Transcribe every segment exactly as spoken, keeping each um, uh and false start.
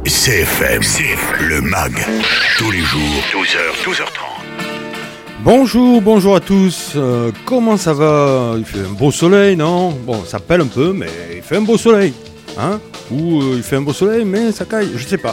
C F M, C F M, le mag, tous les jours, douze heures, douze heures trente. Bonjour, bonjour à tous, euh, comment ça va? Il fait un beau soleil, non? Bon, ça pèle un peu, mais il fait un beau soleil, hein? Ou euh, il fait un beau soleil, mais ça caille, je sais pas.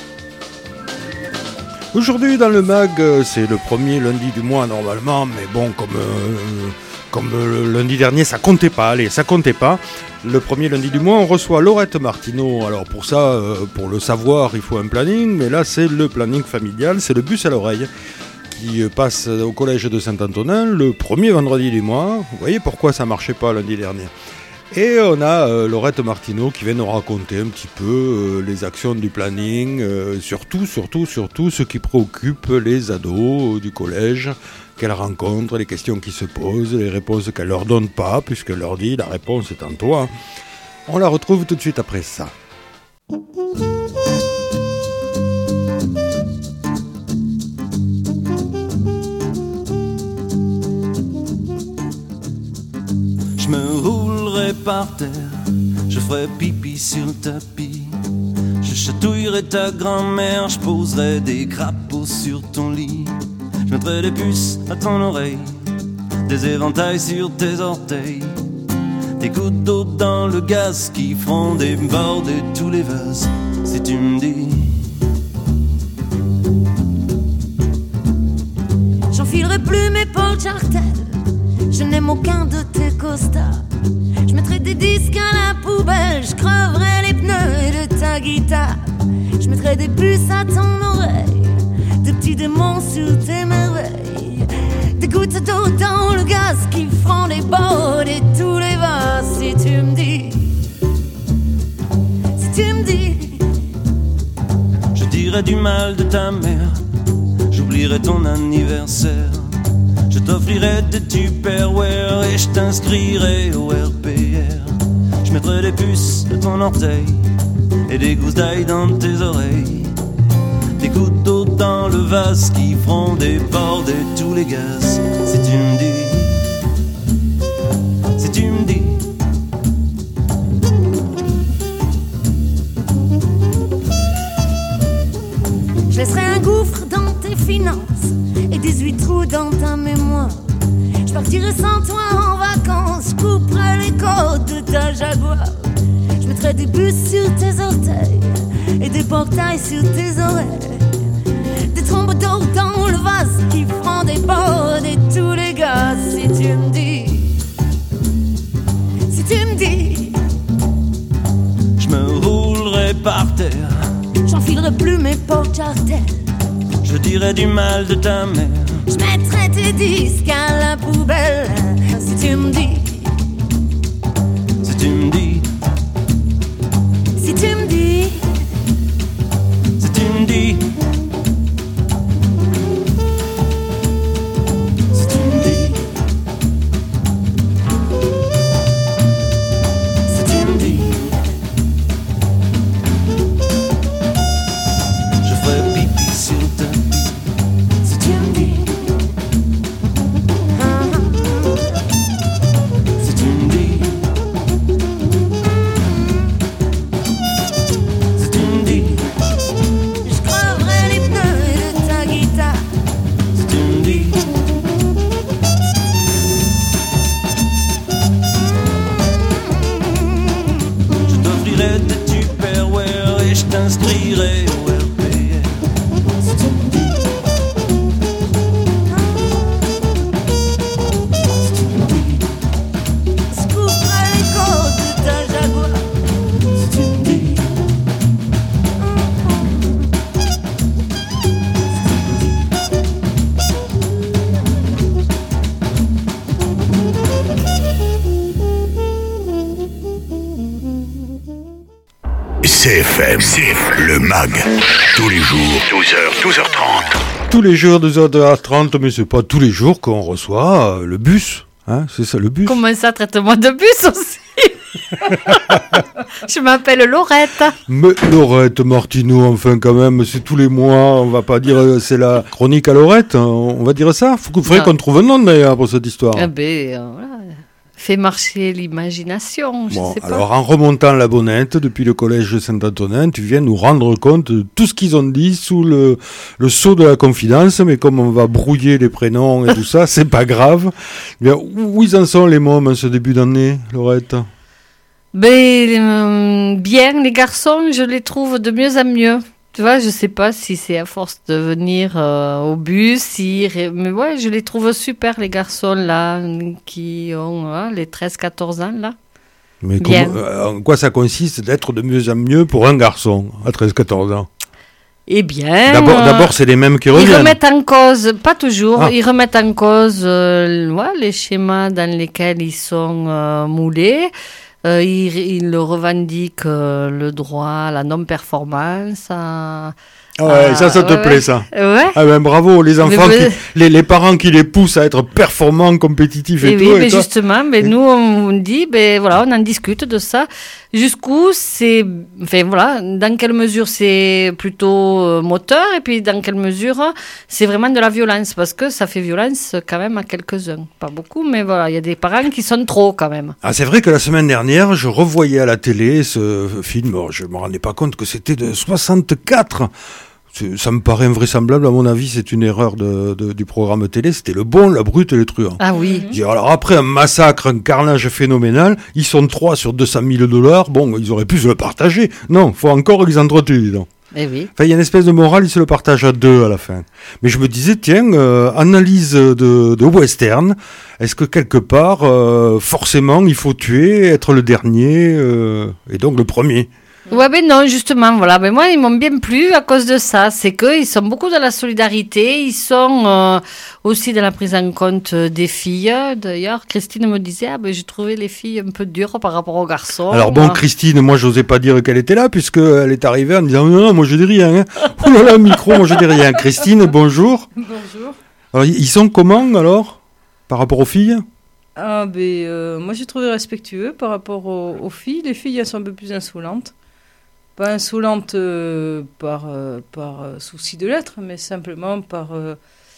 Aujourd'hui dans le mag, euh, c'est le premier lundi du mois normalement, mais bon, comme, euh, comme euh, le lundi dernier, ça comptait pas, allez, ça comptait pas. Le premier lundi du mois, on reçoit Laurette Martineau. Alors pour ça, euh, pour le savoir, il faut un planning, mais là c'est le planning familial, c'est le bus à l'oreille qui passe au collège de Saint-Antonin le premier vendredi du mois. Vous voyez pourquoi ça marchait pas lundi dernier. Et on a euh, Laurette Martineau qui vient nous raconter un petit peu euh, les actions du planning, euh, surtout, surtout, surtout ce qui préoccupe les ados du collège, qu'elle rencontre, les questions qui se posent, les réponses qu'elle leur donne pas, puisqu'elle leur dit la réponse est en toi. On la retrouve tout de suite après ça. Je me roulerai par terre, je ferai pipi sur le tapis. Je chatouillerai ta grand-mère, je poserai des crapauds sur ton lit. Je mettrai des puces à ton oreille, des éventails sur tes orteils, des gouttes d'eau dans le gaz qui feront déborder tous les vases. Si tu me dis, j'enfilerai plus mes Paul Chartel, je n'aime aucun de tes costards. Je mettrai des disques à la poubelle, je creverai les pneus de ta guitare. Je mettrai des puces à ton oreille, des petits démons sur tes merveilles, des gouttes d'eau dans le gaz qui feront déborder tous les vases. Si tu me dis, si tu me dis, je dirai du mal de ta mère, j'oublierai ton anniversaire. Je t'offrirai des Tupperware et je t'inscrirai au R P R. Je mettrai des puces à ton orteil et des gousses d'ail dans tes oreilles, des gouttes d'eau dans le vase qui feront déborder tous les gaz. Si tu me dis, si tu me dis, je laisserai un gouffre dans tes finances et dix-huit trous dans ta mémoire. Je partirai sans toi en vacances, je couperai les côtes de ta Jaguar. Je mettrai des bus sur tes orteils et des portails sur tes oreilles, des trombes d'eau dans le vase qui feront déborder tous les gaz. Si tu me dis, si tu me dis, je me roulerai par terre, j'enfilerai plus mes Paul Chartel, je dirai du mal de ta mère, je mettrai tes disques à la poubelle. Si tu me dis, si tu me dis, si tu me dis, si tu me dis, si tu me dis, si tu me dis, je ferai pipi sur le tapis. si tu me dis, Si tu me dis, si tu me dis, je creverai les pneus de ta guitare. si tu me dis, je t'offrirai des Tupperware et je t'inscrirai au R P R. Si tu me dis, si tu me dis, Je couperai les côtes de ta Jaguar. si tu me dis, C F M, C F M, le mag, tous les jours, douze heures, douze heures trente. Tous les jours, deux heures trente, mais c'est pas tous les jours qu'on reçoit euh, le bus. Hein, c'est ça, le bus. Comment ça, traite-moi de bus aussi? Je m'appelle Laurette. Mais Laurette Martineau, enfin quand même, c'est tous les mois, on va pas dire euh, c'est la chronique à Laurette, hein, on va dire ça. Faut, faudrait Ah. qu'on trouve un nom d'ailleurs pour cette histoire. Eh ben, euh, voilà. fait marcher l'imagination, je Bon, sais pas. alors en remontant la bonnette depuis le collège Saint-Antonin, tu viens nous rendre compte de tout ce qu'ils ont dit sous le, le sceau de la confidence, mais comme on va brouiller les prénoms et tout ça, c'est pas grave. Bien, où ils en sont les mômes en ce début d'année, Laurette? Ben, euh, bien, les garçons, je les trouve de mieux en mieux. Tu vois, je sais pas si c'est à force de venir euh, au bus, si... mais ouais, je les trouve super, les garçons, là, qui ont hein, les treize quatorze ans, là. Mais Bien. comment, euh, en quoi ça consiste d'être de mieux en mieux pour un garçon à treize quatorze ans? Eh bien... D'abord, euh, d'abord, c'est les mêmes qui Ils reviennent. remettent en cause, pas toujours, Ah. ils remettent en cause euh, ouais, les schémas dans lesquels ils sont euh, moulés. Euh, ils, ils le revendiquent euh, le droit à la non-performance. À, Ah ouais, à- ça, ça te ouais, plaît, ça. Ouais. Ah ben bravo, les enfants, Mais- qui, les, les parents qui les poussent à être performants, compétitifs et, Et tout. oui, et mais toi- justement, mais nous, on dit, ben voilà, on en discute de ça. Jusqu'où c'est, enfin voilà, dans quelle mesure c'est plutôt euh, moteur et puis dans quelle mesure c'est vraiment de la violence, parce que ça fait violence quand même à quelques-uns. Pas beaucoup, mais voilà, il y a des parents qui sont trop quand même. Ah, c'est vrai que la semaine dernière, je revoyais à la télé ce film. Alors, je me rendais pas compte que c'était de soixante-quatre. C'est- Ça me paraît invraisemblable, à mon avis, c'est une erreur de, de- du programme télé. C'était Le Bon, la Brute et le Truand. Ah oui. Je dis, alors après un massacre, un carnage phénoménal, ils sont trois sur deux cent mille dollars. Bon, ils auraient pu se le partager. Non, faut encore qu'ils entretuent, dis donc. Eh oui. Enfin, il y a une espèce de morale, ils se le partagent à deux à la fin. Mais je me disais, tiens, euh, analyse de, de western, est-ce que quelque part, euh, forcément, il faut tuer, être le dernier, euh, et donc le premier? Ouais, ben non, justement, voilà. Ben moi, ils m'ont bien plu à cause de ça. C'est qu'ils sont beaucoup dans la solidarité. Ils sont euh, aussi dans la prise en compte euh, des filles. D'ailleurs, Christine me disait, ah ben j'ai trouvé les filles un peu dures par rapport aux garçons. Alors bon, Ah. Christine, moi, j'osais pas dire qu'elle était là, puisqu'elle est arrivée en me disant, non, non, moi, je dis rien. Hein. Oh là là, micro, moi, je dis rien. Christine, bonjour. Bonjour. Alors, ils sont comment, alors, par rapport aux filles? Ah, ben, euh, moi j'ai trouvé respectueux par rapport aux, aux filles. Les filles, elles sont un peu plus insolentes. Pas insolentes euh, par, euh, par euh, souci de l'être, mais simplement par. Euh,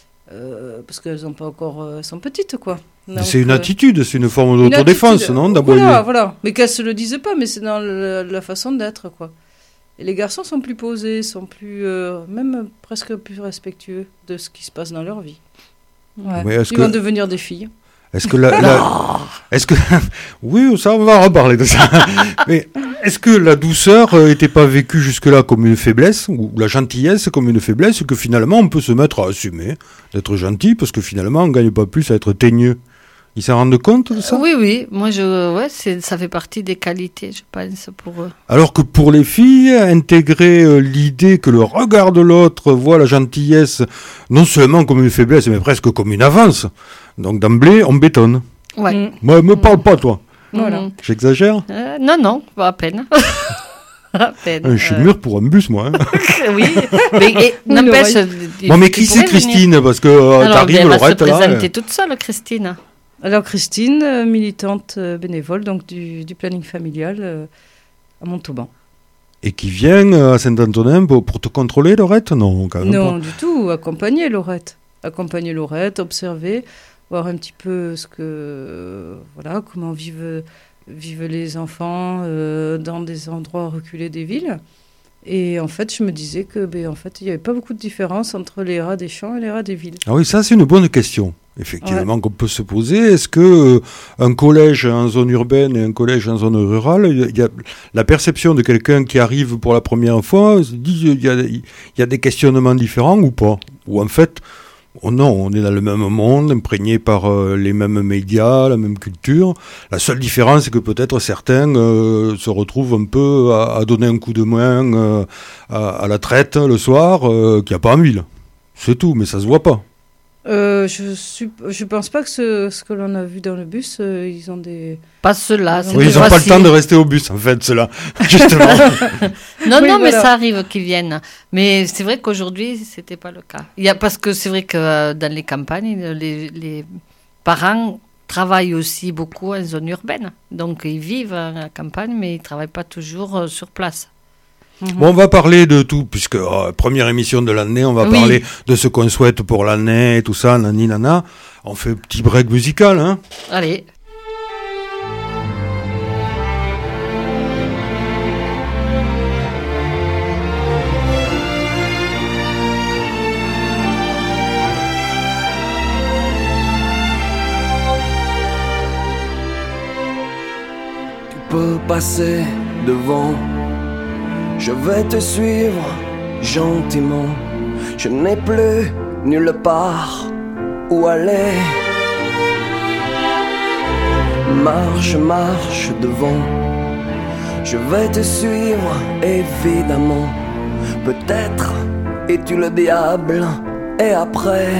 euh, parce qu'elles ont pas encore. Euh, elles sont petites, quoi. Donc, C'est une euh, attitude, c'est une forme une d'autodéfense, attitude. non, d'aboyer? Voilà, voilà. Mais qu'elles se le disent pas, mais c'est dans le- la façon d'être, quoi. Et les garçons sont plus posés, sont plus. euh, même presque plus respectueux de ce qui se passe dans leur vie. Ouais. Mais est-ce Ils que- vont devenir des filles. Est-ce que la, la- est-ce que oui, ça on va en reparler de ça. Mais est-ce que la douceur euh, était pas vécue jusque-là comme une faiblesse ou la gentillesse comme une faiblesse que finalement on peut se mettre à assumer d'être gentil parce que finalement on gagne pas plus à être teigneux. Ils s'en rendent compte de ça? Oui, oui. Moi, je, ouais, c'est, ça fait partie des qualités, je pense, pour eux. Alors que pour les filles, intégrer euh, l'idée que le regard de l'autre voit la gentillesse non seulement comme une faiblesse mais presque comme une avance. Donc d'emblée, on bétonne. Ouais. Mm. Moi, me parle pas toi. Voilà. Mhm. J'exagère? Euh, non, non, pas à peine. à peine. Ah, je suis euh, mûr pour un bus, moi. Hein. Oui, mais et, Oui, n'empêche. l'oreille. il- Bon, mais tu qui c'est pourrais venir. Christine? Parce que euh, Alors, t'arrives, elle va se Laurette, là. présenter euh, toute seule, Christine. Alors Christine, euh, militante euh, bénévole donc du, du planning familial euh, à Montauban. Et qui vient euh, à Saint-Antonin pour, pour te contrôler, Laurette? Non, quand même Non, pas. du tout, accompagner Laurette. Accompagner Laurette, observer, voir un petit peu ce que, euh, voilà, comment vivent, vivent les enfants euh, dans des endroits reculés des villes. Et en fait, je me disais que, ben, en fait, il n'y avait pas beaucoup de différence entre les rats des champs et les rats des villes. Ah oui, ça c'est une bonne question, effectivement, qu'on peut se poser. Est-ce que euh, un collège en zone urbaine et un collège en zone rurale, il y a la perception de quelqu'un qui arrive pour la première fois, se dit il y a, il y a des questionnements différents ou pas? Ou en fait, oh non, on est dans le même monde, imprégné par euh, les mêmes médias, la même culture. La seule différence, c'est que peut-être certains euh, se retrouvent un peu à, à donner un coup de main euh, à, à la traite le soir, euh, qu'il n'y a pas en ville. C'est tout, mais ça se voit pas. Euh, je suis, je pense pas que ce, ce que l'on a vu dans le bus, euh, ils ont des... Pas ceux-là. Oui, c'est Oui, des ils n'ont pas le voici. temps de rester au bus, en fait, ceux-là. Justement. Non, Oui, non, mais voilà. ça arrive qu'ils viennent. Mais c'est vrai qu'aujourd'hui, c'était pas le cas. Il y a, parce que c'est vrai que euh, dans les campagnes, les, les parents travaillent aussi beaucoup en zone urbaine. Donc, ils vivent à la campagne, mais ils travaillent pas toujours euh, sur place. Bon, on va parler de tout, puisque euh, première émission de l'année, on va Oui. parler de ce qu'on souhaite pour l'année et tout ça, nani nana. On fait un petit break musical, hein. Allez. passer devant. Je vais te suivre gentiment. Je n'ai plus nulle part où aller. Marche, marche devant. Je vais te suivre évidemment. Peut-être es-tu le diable et après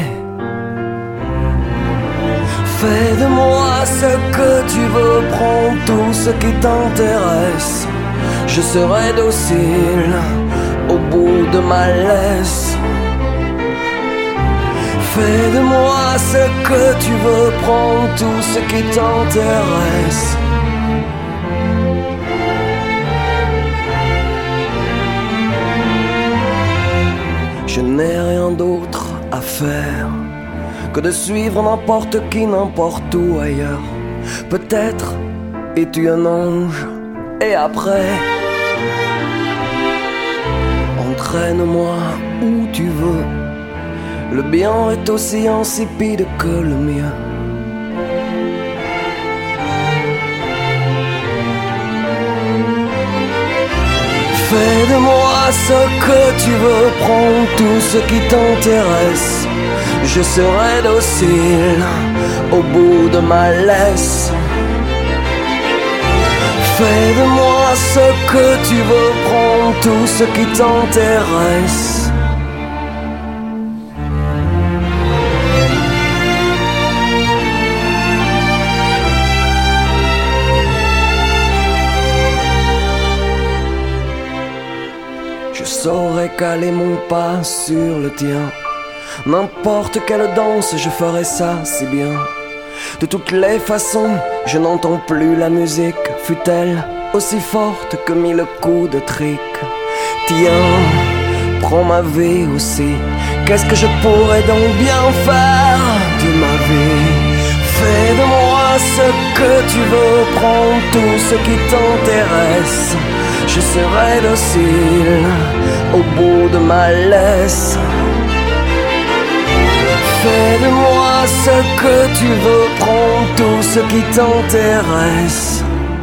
fais de moi ce que tu veux, prends tout ce qui t'intéresse. Je serai docile au bout de ma laisse. Fais de moi ce que tu veux, prends tout ce qui t'intéresse. Je n'ai rien d'autre à faire que de suivre n'importe qui, n'importe où ailleurs. Peut-être es-tu un ange et après entraîne-moi où tu veux. Le bien est aussi insipide que le mien. Fais de moi ce que tu veux, prends tout ce qui t'intéresse. Je serai docile au bout de ma laisse. Fais de moi ce que tu veux, prends tout ce qui t'intéresse. Je saurais caler mon pas sur le tien. N'importe quelle danse, je ferai ça si bien. De toutes les façons, je n'entends plus la musique, fût-elle aussi forte que mille coups de trick. Tiens, prends ma vie aussi. Qu'est-ce que je pourrais donc bien faire de ma vie? Fais de moi ce que tu veux, prends tout ce qui t'intéresse. Je serai docile au bout de ma laisse. Fais de moi ce que tu veux, prends tout ce qui t'intéresse.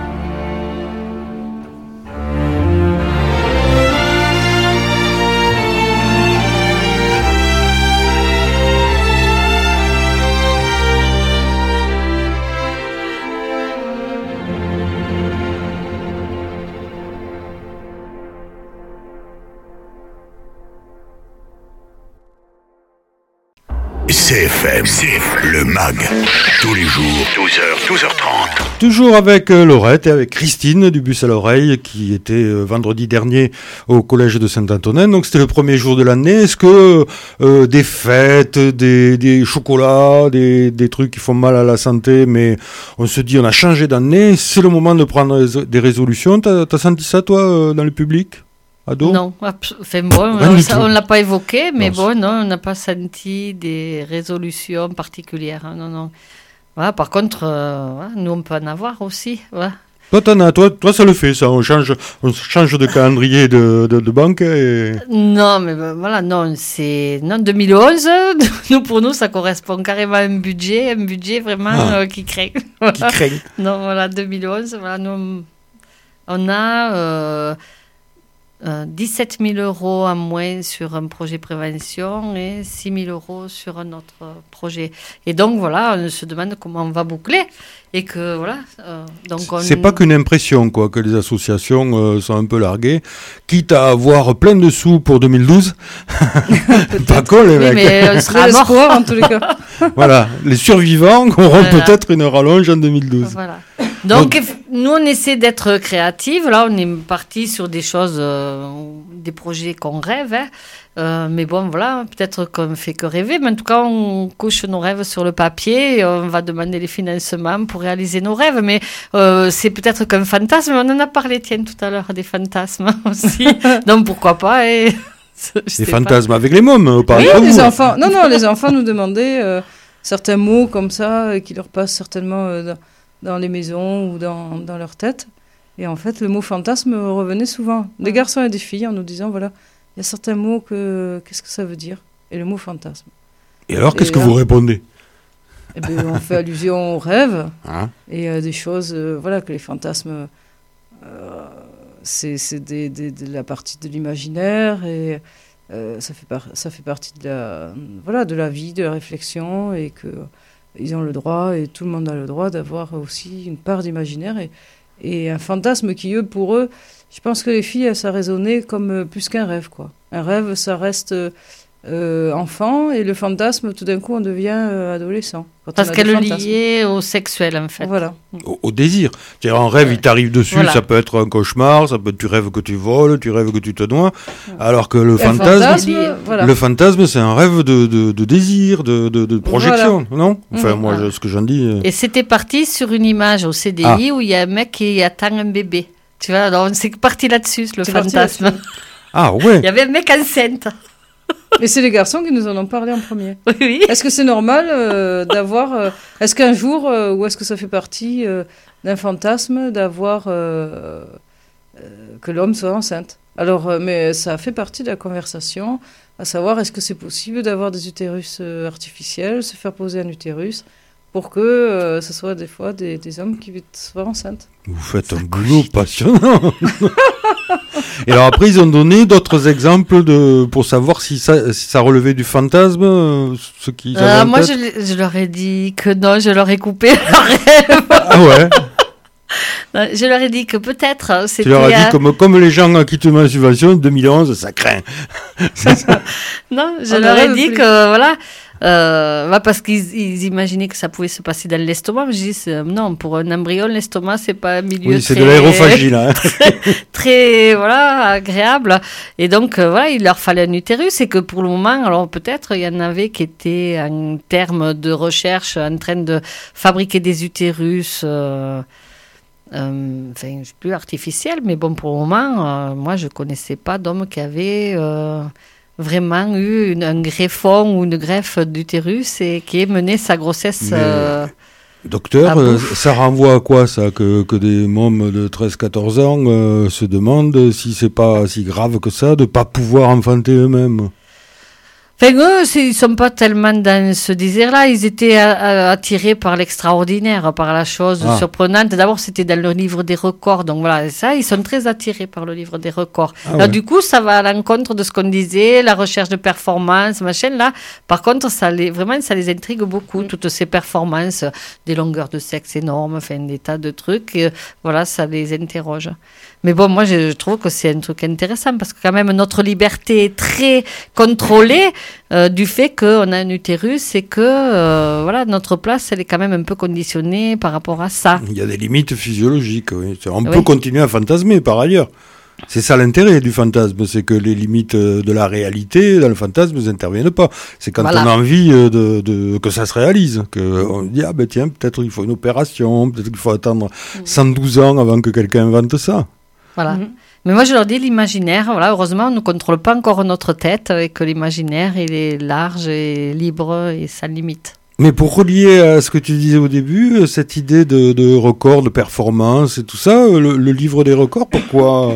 C F M, le mag, tous les jours, douze heures, douze heures trente. Toujours avec euh, Laurette et avec Christine du Bus à l'oreille qui était euh, vendredi dernier au collège de Saint-Antonin. Donc c'était le premier jour de l'année. Est-ce que euh, des fêtes, des, des chocolats, des, des trucs qui font mal à la santé, mais on se dit on a changé d'année, c'est le moment de prendre des résolutions. T'as, t'as senti ça toi euh, dans le public? Ado? Non, enfin bon, on ne l'a pas évoqué, mais non, bon, non, on n'a pas senti des résolutions particulières. Hein, non, non. Voilà, par contre, euh, nous, on peut en avoir aussi. Voilà. Toi, t'en as, toi, toi, ça le fait, ça. On change, on change de calendrier de, de, de banque. Et... Non, mais ben, voilà, non, c'est non deux mille onze. Nous, pour nous, ça correspond carrément à un budget, un budget vraiment ah, euh, qui craint. Voilà. Qui craint. Non, voilà, deux mille onze. Voilà, nous, on a. Euh, Euh, dix-sept mille euros en moins sur un projet prévention et six mille euros sur un autre projet. Et donc, voilà, on se demande comment on va boucler. Et que, voilà. Euh, donc on... C'est pas qu'une impression, quoi, que les associations euh, sont un peu larguées. Quitte à avoir plein de sous pour deux mille douze. Pas con, les oui, mecs. mais on sera mort en tous les cas. Voilà, les survivants auront voilà. peut-être une rallonge en deux mille douze. Voilà. Donc, Donc, nous, on essaie d'être créatifs. Là, on est parti sur des choses, euh, des projets qu'on rêve. Hein. Euh, mais bon, voilà, peut-être qu'on ne fait que rêver. Mais en tout cas, on couche nos rêves sur le papier et on va demander les financements pour réaliser nos rêves. Mais euh, c'est peut-être qu'un fantasme. On en a parlé, tiens, tout à l'heure, des fantasmes aussi. Donc, pourquoi pas et... Les fantasmes pas. Avec les mômes, par oui, les enfants. Non, non, les enfants nous demandaient euh, certains mots comme ça euh, qui leur passent certainement euh, dans, dans les maisons ou dans, dans leur tête. Et en fait, le mot fantasme revenait souvent. Des garçons et des filles en nous disant, voilà, il y a certains mots que... Qu'est-ce que ça veut dire? Et le mot fantasme. Et alors, qu'est-ce et que là, vous répondez? Eh bien, on fait allusion aux rêves hein? et à euh, des choses, euh, voilà, que les fantasmes euh, c'est, c'est des, des, de la partie de l'imaginaire et euh, ça, fait par, ça fait partie de la, voilà, de la vie, de la réflexion et qu'ils ont le droit, et tout le monde a le droit d'avoir aussi une part d'imaginaire et, et un fantasme qui, eux, pour eux, je pense que les filles, ça résonnait comme euh, plus qu'un rêve, quoi. Un rêve, ça reste euh, enfant, et le fantasme, tout d'un coup, on devient euh, adolescent. Parce qu'elle le liait au sexuel, en fait. Voilà. Au, au désir. C'est-à-dire, un rêve, il t'arrive dessus, voilà. Ça peut être un cauchemar, ça peut être tu rêves que tu voles, tu rêves que tu te noies, alors que le fantasme, fantasme voilà. le fantasme, c'est un rêve de, de, de désir, de, de, de projection, voilà. Non? Enfin, mmh. moi, ah. je, ce que j'en dis... Euh... Et c'était parti sur une image au C D I ah. où il y a un mec qui attend un bébé. Tu vois, alors c'est parti là-dessus, le c'est fantasme. Ah ouais. Il y avait un mec enceinte. Et c'est les garçons qui nous en ont parlé en premier. Oui, oui. Est-ce que c'est normal euh, d'avoir... Euh, est-ce qu'un jour, euh, ou est-ce que ça fait partie euh, d'un fantasme d'avoir... Euh, euh, que l'homme soit enceinte? Alors, euh, mais ça fait partie de la conversation, à savoir, est-ce que c'est possible d'avoir des utérus euh, artificiels, se faire poser un utérus pour que euh, ce soit des fois des, des hommes qui soient enceintes. Vous faites un boulot passionnant. Et alors après, ils ont donné d'autres exemples de, pour savoir si ça, si ça relevait du fantasme, euh, ce qui. Euh, moi, je, je leur ai dit que non, je leur ai coupé leur rêve. Ah ouais. Je leur ai dit que peut-être c'était... Tu leur as dit, comme, comme les gens qui te demandent subvention, deux mille onze, ça craint. Non, je On leur ai dit plus. que, voilà... Euh, bah parce qu'ils ils imaginaient que ça pouvait se passer dans l'estomac. Je dis non, pour un embryon, l'estomac c'est pas un milieu oui, c'est très, de l'aérophagie là. très, très voilà agréable. Et donc euh, voilà, il leur fallait un utérus. Et que pour le moment, alors peut-être il y en avait qui étaient en termes de recherche en train de fabriquer des utérus. Euh, euh, enfin, plus artificiels, mais bon pour le moment, euh, moi je connaissais pas d'hommes qui avaient euh, vraiment eu une, un greffon ou une greffe d'utérus et qui ait mené sa grossesse. Euh, docteur, euh, ça renvoie à quoi ça que, que des mômes de treize à quatorze ans euh, se demandent si c'est pas si grave que ça de ne pas pouvoir enfanter eux-mêmes? Enfin, eux, ils ne sont pas tellement dans ce désir-là. Ils étaient a, a, attirés par l'extraordinaire, par la chose ah. surprenante. D'abord, c'était dans le livre des records. Donc voilà, ça, ils sont très attirés par le livre des records. Ah Alors, ouais. du coup, ça va à l'encontre de ce qu'on disait, la recherche de performance, machin. Là, par contre, ça les, vraiment, ça les intrigue beaucoup, mmh. toutes ces performances, des longueurs de sexe énormes, enfin, des tas de trucs. Et, voilà, ça les interroge. Mais bon, moi, je, je trouve que c'est un truc intéressant parce que quand même, notre liberté est très contrôlée euh, du fait qu'on a un utérus et que euh, voilà, notre place, elle est quand même un peu conditionnée par rapport à ça. Il y a des limites physiologiques, oui. On oui. peut continuer à fantasmer par ailleurs. C'est ça l'intérêt du fantasme, c'est que les limites de la réalité, dans le fantasme, n'interviennent pas. C'est quand voilà. on a envie de, de, que ça se réalise, qu'on dit, ah ben tiens, peut-être il faut une opération, peut-être qu'il faut attendre cent douze ans avant que quelqu'un invente ça. Voilà. Mmh. Mais moi, je leur dis l'imaginaire. Voilà, heureusement, on ne contrôle pas encore notre tête et que l'imaginaire, il est large et libre et sans limite. Mais pour relier à ce que tu disais au début, cette idée de, de record, de performance et tout ça, le, le livre des records, pourquoi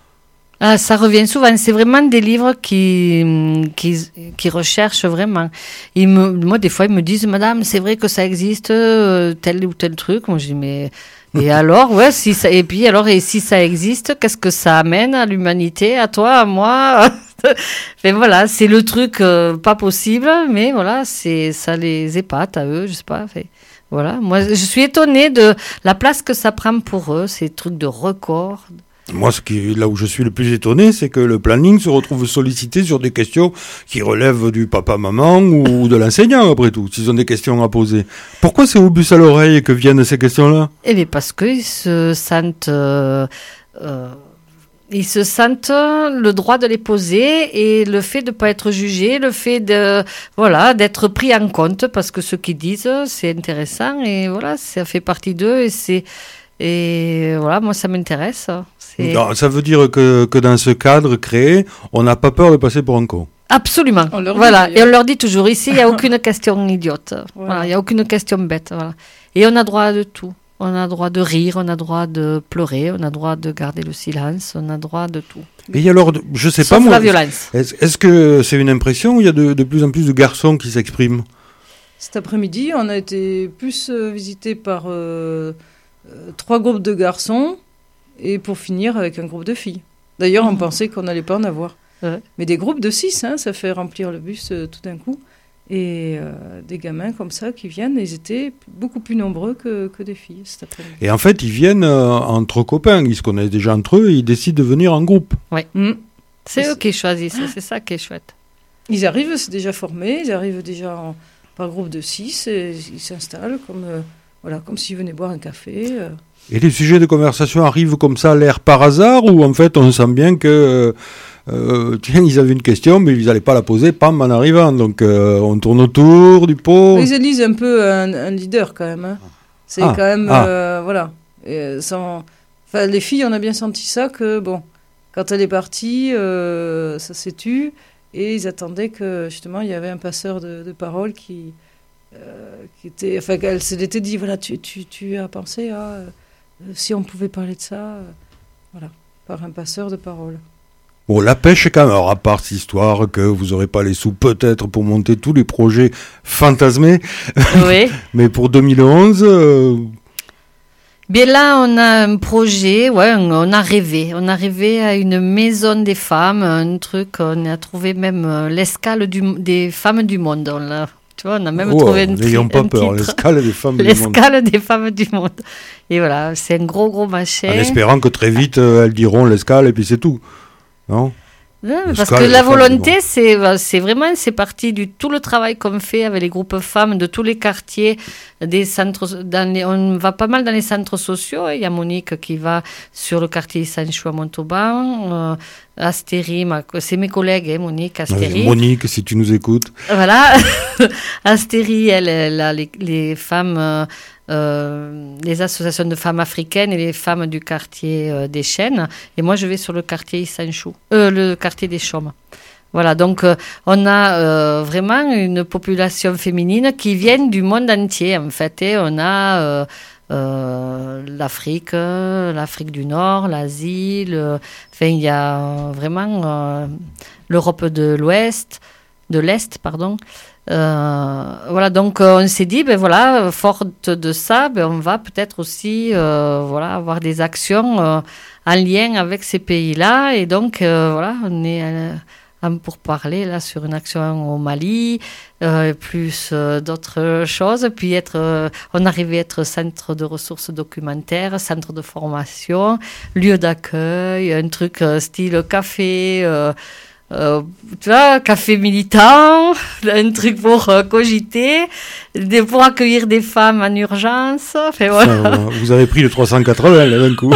ah, ça revient souvent. C'est vraiment des livres qui, qui, qui recherchent vraiment. Ils me, moi, des fois, ils me disent, madame, c'est vrai que ça existe, euh, tel ou tel truc. Moi, je dis, mais... Et alors, ouais, si ça, et puis alors, et si ça existe, qu'est-ce que ça amène à l'humanité, à toi, à moi? Mais voilà, c'est le truc euh, pas possible, mais voilà, c'est, ça les épate à eux, je sais pas. Fait, voilà, moi, je suis étonnée de la place que ça prend pour eux, ces trucs de record. Moi, ce qui, là où je suis le plus étonné, c'est que le planning se retrouve sollicité sur des questions qui relèvent du papa-maman ou de l'enseignant, après tout, s'ils ont des questions à poser. Pourquoi c'est au bus à l'oreille que viennent ces questions-là? Eh bien, parce qu'ils se sentent... Euh, euh, ils se sentent le droit de les poser et le fait de ne pas être jugé, le fait de, voilà, d'être pris en compte, parce que ce qu'ils disent, c'est intéressant et voilà, ça fait partie d'eux et c'est... Et voilà, moi, ça m'intéresse. C'est... Non, ça veut dire que, que dans ce cadre créé, on n'a pas peur de passer pour un con. Absolument. On voilà. Et on leur dit toujours, ici, il n'y a aucune question idiote. Voilà. Voilà. Il n'y a aucune question bête. Voilà. Et on a droit de tout. On a droit de rire, on a droit de pleurer, on a droit de garder le silence, on a droit de tout. Et alors, je sais Sauf pas moi. la violence. Est-ce, est-ce que c'est une impression où il y a de, de plus en plus de garçons qui s'expriment? Cet après-midi, on a été plus euh, visités par... Euh... Euh, trois groupes de garçons et pour finir avec un groupe de filles. D'ailleurs, on pensait qu'on n'allait pas en avoir. Ouais. Mais des groupes de six, hein, ça fait remplir le bus euh, tout d'un coup. Et euh, des gamins comme ça qui viennent, ils étaient beaucoup plus nombreux que, que des filles cet après-midi. Et en fait, ils viennent euh, entre copains, ils se connaissent déjà entre eux, et ils décident de venir en groupe. Oui, Mmh. c'est Et eux qui choisissent, c'est ça qui est chouette. Ils arrivent, c'est déjà formé, ils arrivent déjà en, par groupe de six, et ils s'installent comme, euh, voilà, comme s'ils venaient boire un café. Euh. Et les sujets de conversation arrivent comme ça, l'air par hasard, ou en fait on sent bien que, euh, tiens, ils avaient une question, mais ils n'allaient pas la poser, pam, en arrivant. Donc euh, on tourne autour du pot. Ils élisent un peu un, un leader quand même. Hein. C'est Ah, quand même, ah. euh, voilà. Et sans... enfin, les filles, on a bien senti ça, que bon, quand elle est partie, euh, ça s'est tu, et ils attendaient que justement il y avait un passeur de, de parole qui, euh, qui était, enfin, qu'elle s'était dit, voilà, tu, tu, tu as pensé à, euh, si on pouvait parler de ça, euh, voilà, par un passeur de parole. Bon, la pêche quand même, alors à part cette histoire que vous n'aurez pas les sous peut-être pour monter tous les projets fantasmés, Oui. mais pour deux mille onze... euh, Bien là, on a un projet, ouais, on on a rêvé. On a rêvé à une maison des femmes, un truc, on a trouvé même euh, l'escale du, des femmes du monde. On l'a, tu vois, on a même oh, trouvé un, tri- n'ayons pas un peur, titre. l'escale des femmes du monde. L'escale des femmes du monde. Et voilà, c'est un gros, gros machin. En espérant que très vite, euh, elles diront l'escale et puis c'est tout. Non ? Non, mais Le parce Scal que et la la femme, volonté, bon. c'est, euh, c'est vraiment, c'est parti du tout le travail qu'on fait avec les groupes femmes de tous les quartiers, des centres, dans les, on va pas mal dans les centres sociaux. Il y a Monique qui va sur le quartier Saint-Chou à Montauban, euh, Astéry, ma- c'est mes collègues, hein, Monique, Astéry. Euh, Monique, si tu nous écoutes. Voilà, Astéry, elle, elle a les, les femmes, euh, euh, les associations de femmes africaines et les femmes du quartier euh, des Chênes. Et moi, je vais sur le quartier Saint-Chou, euh, le quartier des Chaumes. Voilà, donc euh, on a euh, vraiment une population féminine qui vient du monde entier, en fait. Et on a euh, euh, l'Afrique, euh, l'Afrique du Nord, l'Asie, le... enfin, il y a euh, vraiment euh, l'Europe de l'Ouest, de l'Est, pardon. Euh, voilà, donc euh, on s'est dit, ben voilà, forte de ça, ben on va peut-être aussi, euh, voilà, avoir des actions euh, en lien avec ces pays-là, et donc euh, voilà, on est euh, pour parler là sur une action au Mali, euh, plus euh, d'autres choses, puis être, euh, on arrivait à être centre de ressources documentaires, centre de formation, lieu d'accueil, un truc euh, style café. Euh, Euh, tu vois, café militant, un truc pour euh, cogiter, des, pour accueillir des femmes en urgence. Enfin, voilà. Enfin, vous avez pris le trois cent quatre-vingts là d'un coup.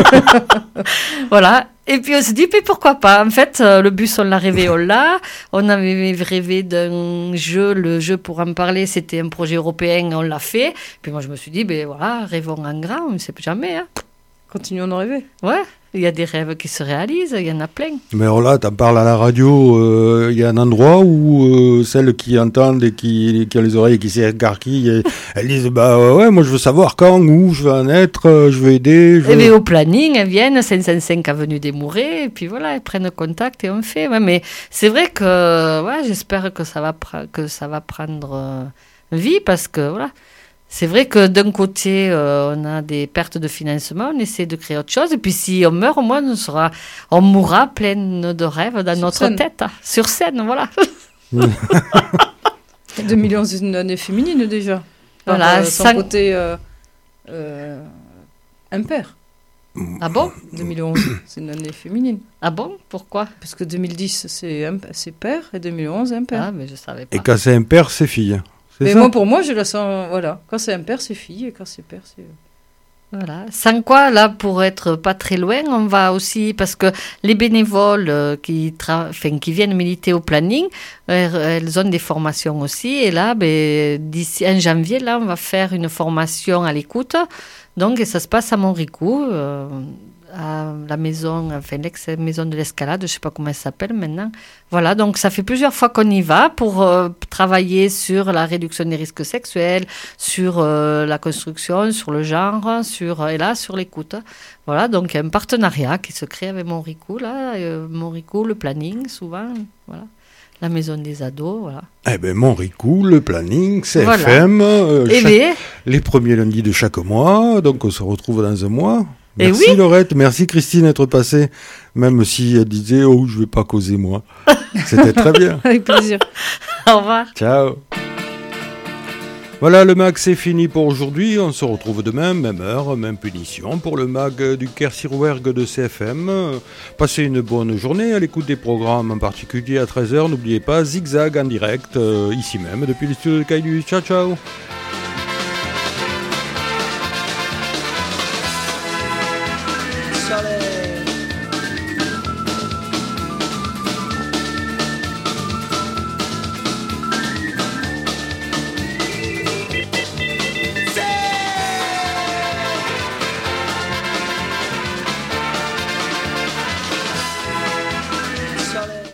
Voilà. Et puis on s'est dit, mais pourquoi pas? En fait, euh, le bus, on l'a rêvé, on l'a. On avait rêvé d'un jeu, le jeu pour en parler, c'était un projet européen, on l'a fait. Puis moi, je me suis dit, ben voilà, rêvons en grand, on ne sait jamais. Hein. Continuons de rêver. Ouais. Il y a des rêves qui se réalisent, il y en a plein. Mais alors là, t'en parles à la radio, il euh, y a un endroit où euh, celles qui entendent et qui, qui ont les oreilles et qui s'écarquillent, elles disent, bah ouais, moi je veux savoir quand, où je veux en être, euh, je veux aider. Je veux... Et bien au planning, elles viennent, cinq cent cinq avenue des Mourets, et puis voilà, elles prennent contact et on fait. Ouais, mais c'est vrai que ouais, j'espère que ça va, pr- que ça va prendre euh, vie, parce que voilà. C'est vrai que d'un côté, euh, on a des pertes de financement, on essaie de créer autre chose. Et puis si on meurt, au moins, on, sera, on mourra pleine de rêves dans sur notre scène. tête. Hein, sur scène, voilà. deux mille onze, c'est une année féminine déjà. Par, Voilà, euh, son cinq- côté euh, euh, impair. Ah bon? deux mille onze, c'est une année féminine. Ah bon? Pourquoi? Parce que deux mille dix, c'est, imp- c'est père, et deux mille onze, impair. Ah, mais je savais pas. Et quand c'est un père, c'est fille. C'est Mais ça moi, pour moi, je la sens, voilà. Quand c'est impair, c'est fille, et quand c'est père, c'est... Voilà. Sans quoi, là, pour être pas très loin, on va aussi, parce que les bénévoles euh, qui, tra- enfin, qui viennent militer au planning, elles, elles ont des formations aussi. Et là, ben, d'ici en janvier, là, on va faire une formation à l'écoute. Donc, et ça se passe à Montricou, euh, à la maison, enfin, l'ex-maison de l'escalade, je ne sais pas comment elle s'appelle maintenant. Voilà, donc ça fait plusieurs fois qu'on y va pour euh, travailler sur la réduction des risques sexuels, sur euh, la construction, sur le genre, sur, et là, sur l'écoute. Voilà, donc il y a un partenariat qui se crée avec Montricou, là, euh, Montricou, le planning, souvent, voilà. La maison des ados, voilà. Eh bien, Montricou, le planning, C F M, Voilà. euh, Eh chaque- bien, les premiers lundis de chaque mois, donc on se retrouve dans un mois. Merci oui. Laurette, merci Christine d'être passée, même si elle disait « Oh, je vais pas causer moi ». C'était très bien. Avec plaisir. Au revoir. Ciao. Voilà, le mag c'est fini pour aujourd'hui. On se retrouve demain, même heure, même punition pour le mag du Kersirouergue de C F M. Passez une bonne journée à l'écoute des programmes, en particulier à treize heures. N'oubliez pas Zigzag en direct, euh, ici même, depuis le studio de Caillou. Ciao, ciao.